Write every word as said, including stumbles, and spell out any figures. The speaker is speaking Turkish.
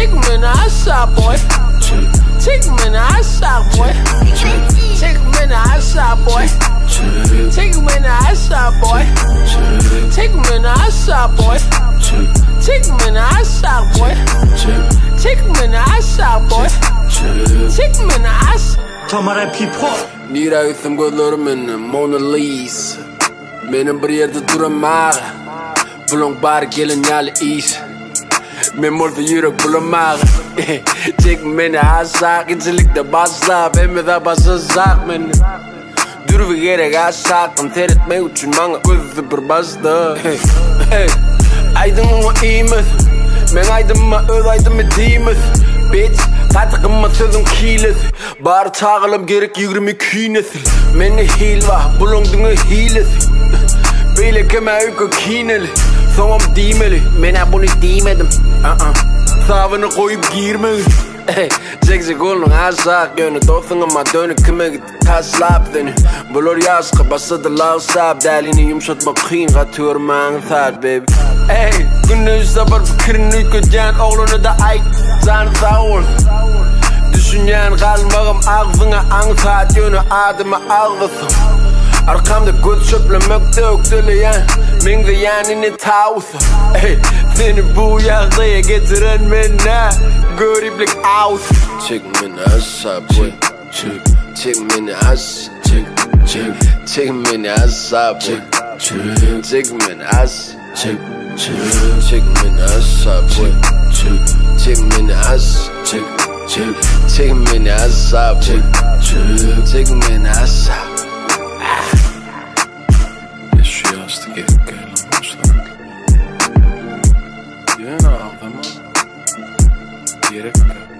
Take me in the outside, boy. Take me in the outside, boy. Take me in the outside, boy. Take me in the outside, boy. Take me in the outside, boy. Take me in the outside, boy. Take me in the outside, boy. Take me in the outside. Tamara Pipo. Need I some good little men, Mona Lisa. Men en brede duramare. Bulong bare gillen alle is. Men mål for jyder bulomare. Take me in the outside, indtil ik de bas slaap. En med der bare så sagt, men du du vil gætte, jeg har sagt. Om tættet med utyn mange ud for basta. Ej, den må imet. Men ej, den må øde, ej, den med timet. Bitch, fattig mig til den kilet. Bare tager om gætte, gjorde mig kynet. Men det hele var, bulong den er helet. Bille kan man ikke gå kinele. Som om dimele, men jeg burde dime dem. Thaven og røg gear med. Seks sekunder lang har sagt, jeg er dødfing om at døgne, kan man ikke tage slap denne. Bolor jeg skal bare sætte lav sab, der er lige hjemsat på krigen, retur mange thad, baby. Hey, kunne så bare for krigen, nu kan jeg ålerne der ej, sådan thavl. Du synes jeg en ral mig om arving af angst, har jeg døgne adem af arvet. Arkam da gut çöple mökte öktüle ya Mingde yani ne tausa Ey, seni bu yahdaya getiren menna Göriblik aus Çek meni asap, boy Çek meni as Çek, çek Çek meni asap, boy Çek meni as Çek, çek Çek meni asap, boy Çek meni as Çek, çek Çek meni asap, boy Çek meni asap Yaşıyoruz da gelip gelmemişler. Yine ağlama. Gerek yok.